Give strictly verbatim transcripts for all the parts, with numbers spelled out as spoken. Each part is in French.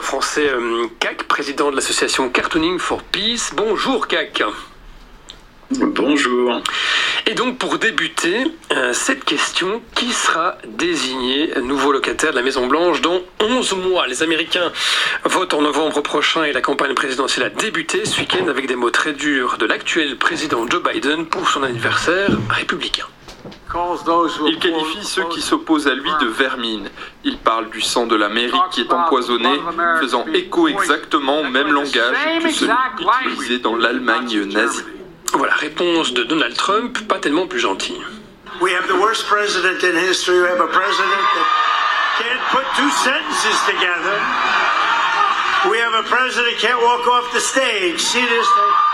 l'auteur français euh, C A C, président de l'association Cartooning for Peace. Bonjour C A C. Bonjour. Et donc pour débuter, euh, cette question, qui sera désigné nouveau locataire de la Maison Blanche dans onze mois? Les Américains votent en novembre prochain et la campagne présidentielle a débuté ce week-end avec des mots très durs de l'actuel président Joe Biden pour son anniversaire républicain. Il qualifie ceux qui s'opposent à lui de vermine. Il parle du sang de l'Amérique qui est empoisonné, faisant écho exactement au même langage que celui utilisé dans l'Allemagne nazie. Voilà, réponse de Donald Trump, pas tellement plus gentille. We have the worst president in history. We have a president that can't put two sentences together. We have a president who can't walk off the stage. See this?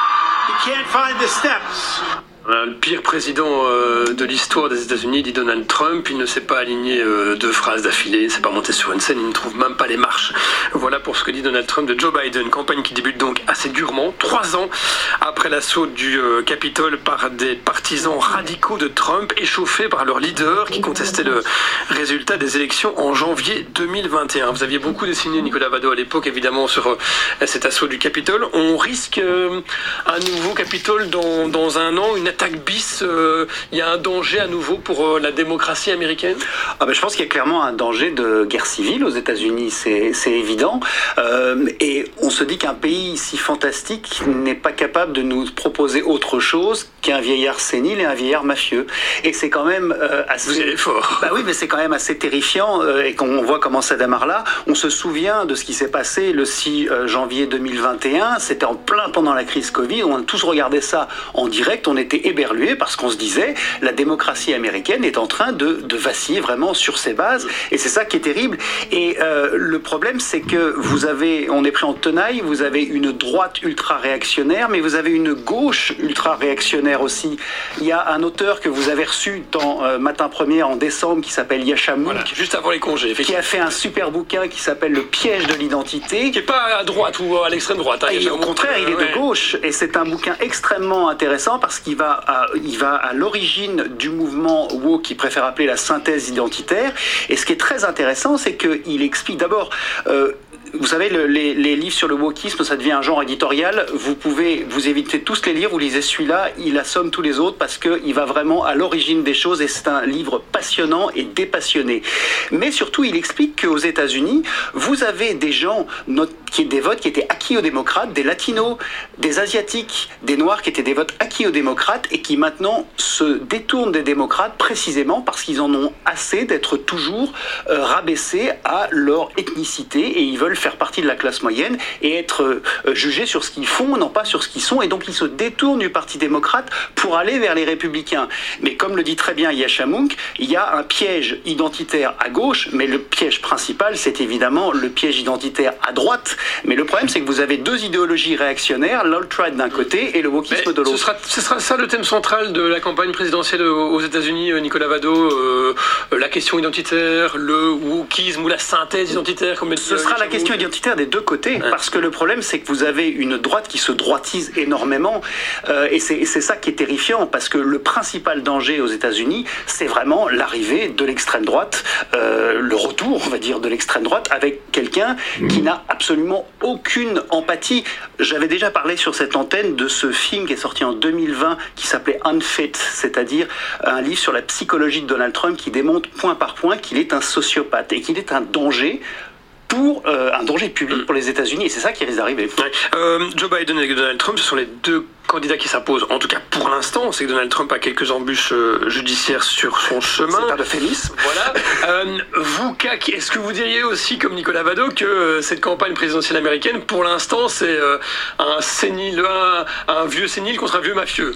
He can't find the steps. Le pire président euh, de l'histoire des États-Unis, dit Donald Trump. Il ne s'est pas aligné euh, deux phrases d'affilée, il ne s'est pas monté sur une scène, il ne trouve même pas les marches. Voilà pour ce que dit Donald Trump de Joe Biden. Campagne qui débute donc assez durement, trois ans après l'assaut du euh, Capitole par des partisans radicaux de Trump, échauffés par leur leader qui contestait le résultat des élections en janvier deux mille vingt et un. Vous aviez beaucoup dessiné, Nicolas Vado, à l'époque, évidemment, sur euh, cet assaut du Capitole. On risque euh, un nouveau Capitole dans, dans un an, une attaque bis, il euh, y a un danger à nouveau pour euh, la démocratie américaine? Ah ben, je pense qu'il y a clairement un danger de guerre civile aux États-Unis, c'est, c'est évident. Euh, et on se dit qu'un pays si fantastique n'est pas capable de nous proposer autre chose qu'un vieillard sénile et un vieillard mafieux. Et c'est quand même euh, assez... Vous allez fort. Bah oui, mais c'est quand même assez terrifiant. Euh, et quand on voit comment ça démarre là, on se souvient de ce qui s'est passé le six janvier deux mille vingt et un. C'était en plein pendant la crise Covid. On a tous regardé ça en direct. On était éberlués parce qu'on se disait la démocratie américaine est en train de, de vaciller vraiment sur ses bases. Et c'est ça qui est terrible. Et euh, le problème, c'est que vous avez, on est pris en tenaille, vous avez une droite ultra-réactionnaire, mais vous avez une gauche ultra-réactionnaire aussi. Il y a un auteur que vous avez reçu dans euh, Matin Première en décembre qui s'appelle Yascha Mounk, voilà, juste avant les congés, qui a fait un super bouquin qui s'appelle Le piège de l'identité. Qui n'est pas à droite ou à l'extrême droite. Hein, et au contraire, il est de gauche. Et c'est un bouquin extrêmement intéressant parce qu'il va à, il va à l'origine du mouvement woke qui préfère appeler la synthèse identitaire. Et ce qui est très intéressant, c'est qu'il explique d'abord... Euh, Vous savez, le, les, les livres sur le wokisme, ça devient un genre éditorial. Vous pouvez vous éviter tous les lire, vous lisez celui-là, il assomme tous les autres parce qu'il va vraiment à l'origine des choses et c'est un livre passionnant et dépassionné. Mais surtout, il explique qu'aux États-Unis, vous avez des gens, qui des votes qui étaient acquis aux démocrates, des latinos, des asiatiques, des noirs qui étaient des votes acquis aux démocrates et qui maintenant se détournent des démocrates précisément parce qu'ils en ont assez d'être toujours euh, rabaissés à leur ethnicité et ils veulent faire partie de la classe moyenne et être euh, jugés sur ce qu'ils font, non pas sur ce qu'ils sont, et donc ils se détournent du Parti démocrate pour aller vers les républicains. Mais comme le dit très bien Yascha Mounk, il y a un piège identitaire à gauche, mais le piège principal, c'est évidemment le piège identitaire à droite. Mais le problème, c'est que vous avez deux idéologies réactionnaires, l'alt-right d'un côté et le wokisme de l'autre. Ce sera, ce sera ça le thème central de la campagne présidentielle aux États-Unis, Nicolas Vado, euh, la question identitaire, le wokisme ou la synthèse identitaire, comme ce sera la question identitaire des deux côtés, ouais. Parce que le problème, c'est que vous avez une droite qui se droitise énormément, euh, et c'est, c'est ça qui est terrifiant, parce que le principal danger aux États-Unis, c'est vraiment l'arrivée de l'extrême droite, euh, le retour, on va dire, de l'extrême droite, avec quelqu'un mmh. qui n'a absolument aucune empathie. J'avais déjà parlé sur cette antenne de ce film qui est sorti en deux mille vingt, qui s'appelait Unfit, c'est-à-dire un livre sur la psychologie de Donald Trump qui démontre point par point qu'il est un sociopathe, et qu'il est un danger pour euh, un danger public pour les États-Unis, et c'est ça qui risque d'arriver. Ouais. Euh, Joe Biden et Donald Trump, ce sont les deux candidats qui s'imposent, en tout cas pour l'instant. On sait que Donald Trump a quelques embûches euh, judiciaires sur son chemin. C'est pas d'euphémisme. Voilà. euh, vous, C A C, est-ce que vous diriez aussi, comme Nicolas Vado, que euh, cette campagne présidentielle américaine, pour l'instant, c'est euh, un sénile, un, un vieux sénile contre un vieux mafieux?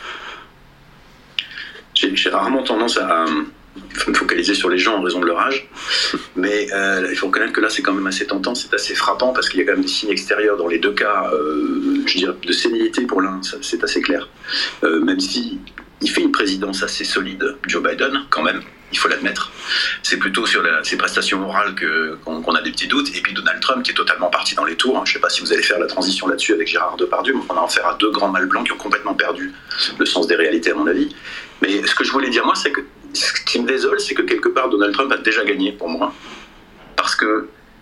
J'ai, j'ai rarement tendance à me focaliser sur les gens en raison de leur âge, mais euh, il faut reconnaître que là c'est quand même assez tentant, c'est assez frappant parce qu'il y a quand même des signes extérieurs dans les deux cas, euh, je dirais de sénilité pour l'un, ça, c'est assez clair, euh, même si il fait une présidence assez solide, Joe Biden quand même, il faut l'admettre. C'est plutôt sur la, ses prestations morales que, qu'on, qu'on a des petits doutes. Et puis Donald Trump qui est totalement parti dans les tours. Je ne sais pas si vous allez faire la transition là-dessus avec Gérard Depardieu, mais on a affaire à deux grands mâles blancs qui ont complètement perdu le sens des réalités à mon avis. Mais ce que je voulais dire moi, c'est que ce qui me désole, c'est que quelque part Donald Trump a déjà gagné pour moi. Parce que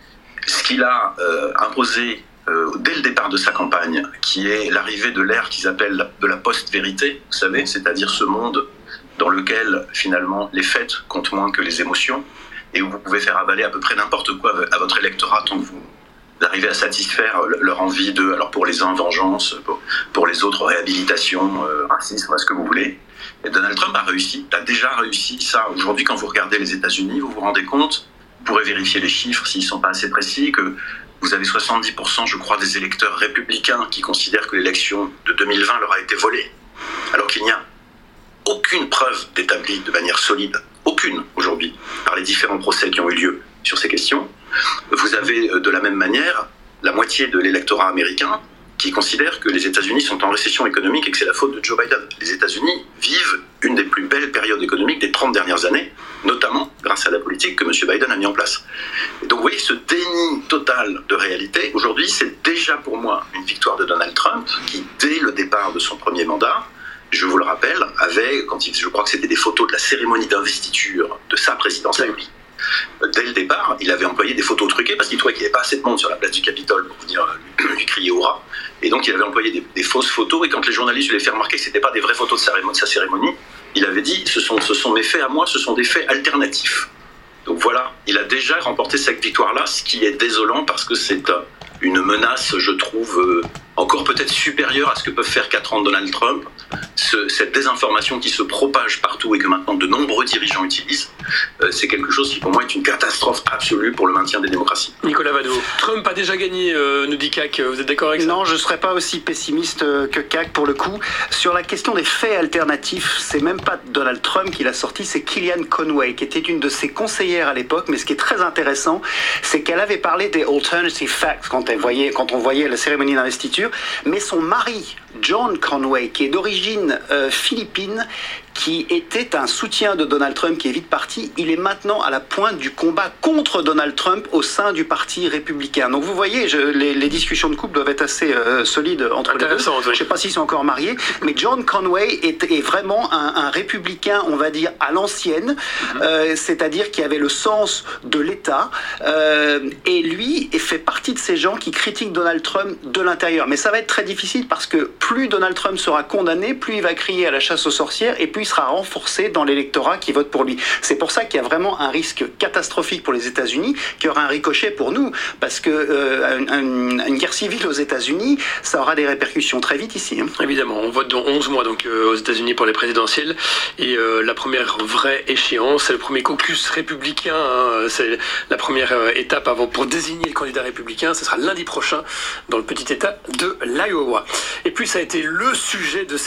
ce qu'il a euh, imposé euh, dès le départ de sa campagne, qui est l'arrivée de l'ère qu'ils appellent de la post-vérité, vous savez, c'est-à-dire ce monde dans lequel finalement les faits comptent moins que les émotions, et où vous pouvez faire avaler à peu près n'importe quoi à votre électorat tant que vous arrivez à satisfaire leur envie de, alors pour les uns, vengeance, pour, pour les autres, réhabilitation, euh, racisme, ce que vous voulez. Et Donald Trump a réussi, a déjà réussi ça. Aujourd'hui, quand vous regardez les États-Unis, vous vous rendez compte, vous pourrez vérifier les chiffres s'ils ne sont pas assez précis, que vous avez soixante-dix pour cent, je crois, des électeurs républicains qui considèrent que l'élection de deux mille vingt leur a été volée, alors qu'il n'y a aucune preuve d'établie de manière solide, aucune aujourd'hui, par les différents procès qui ont eu lieu sur ces questions. Vous avez de la même manière la moitié de l'électorat américain qui considère que les États-Unis sont en récession économique et que c'est la faute de Joe Biden. Les États-Unis vivent une des plus belles périodes économiques des trente dernières années, notamment grâce à la politique que M. Biden a mis en place. Et donc vous voyez, ce déni total de réalité, aujourd'hui, c'est déjà pour moi une victoire de Donald Trump qui, dès le départ de son premier mandat, je vous le rappelle, avait, quand il, je crois que c'était des photos de la cérémonie d'investiture de sa présidence à lui, dès le départ, il avait employé des photos truquées parce qu'il trouvait qu'il n'y avait pas assez de monde sur la place du Capitole pour venir lui crier hurrah. Et donc il avait employé des, des fausses photos, et quand les journalistes lui avaient fait remarquer que ce n'étaient pas des vraies photos de, cérémonie, de sa cérémonie, il avait dit ce sont, ce sont mes faits à moi, ce sont des faits alternatifs. Donc voilà, il a déjà remporté cette victoire-là, ce qui est désolant parce que c'est euh, une menace, je trouve, euh, encore peut-être supérieure à ce que peuvent faire quatre ans de Donald Trump. Ce, cette désinformation qui se propage partout et que maintenant de nombreux dirigeants utilisent, euh, c'est quelque chose qui pour moi est une catastrophe absolue pour le maintien des démocraties. Nicolas Vado, Trump a déjà gagné, euh, nous dit C A C, vous êtes d'accord avec ça? Non, je ne serais pas aussi pessimiste que C A C pour le coup. Sur la question des faits alternatifs, c'est même pas Donald Trump qui l'a sorti, c'est Kellyanne Conway, qui était une de ses conseillères à l'époque, mais ce qui est très intéressant, c'est qu'elle avait parlé des alternative facts quand, elle voyait, quand on voyait la cérémonie d'investiture, mais son mari, John Conway, qui est d'origine euh, philippine, qui était un soutien de Donald Trump, qui est vite parti, il est maintenant à la pointe du combat contre Donald Trump au sein du parti républicain. Donc vous voyez, je, les, les discussions de couple doivent être assez euh, solides entre les deux. Oui. Je ne sais pas s'ils sont encore mariés, mais John Conway est, est vraiment un, un républicain, on va dire, à l'ancienne, mm-hmm. euh, c'est-à-dire qui avait le sens de l'État, euh, et lui fait partie de ces gens qui critiquent Donald Trump de l'intérieur. Mais ça va être très difficile parce que plus Donald Trump sera condamné, plus il va crier à la chasse aux sorcières, et plus il sera renforcé dans l'électorat qui vote pour lui. C'est pour ça qu'il y a vraiment un risque catastrophique pour les États-Unis, qui aura un ricochet pour nous, parce que euh, une, une guerre civile aux États-Unis, ça aura des répercussions très vite ici. Hein. Évidemment, on vote dans onze mois donc euh, aux États-Unis pour les présidentielles, et euh, la première vraie échéance, c'est le premier caucus républicain, hein, c'est la première euh, étape avant pour désigner le candidat républicain, ce sera lundi prochain dans le petit État de l'Iowa. Et puis ça a été le sujet de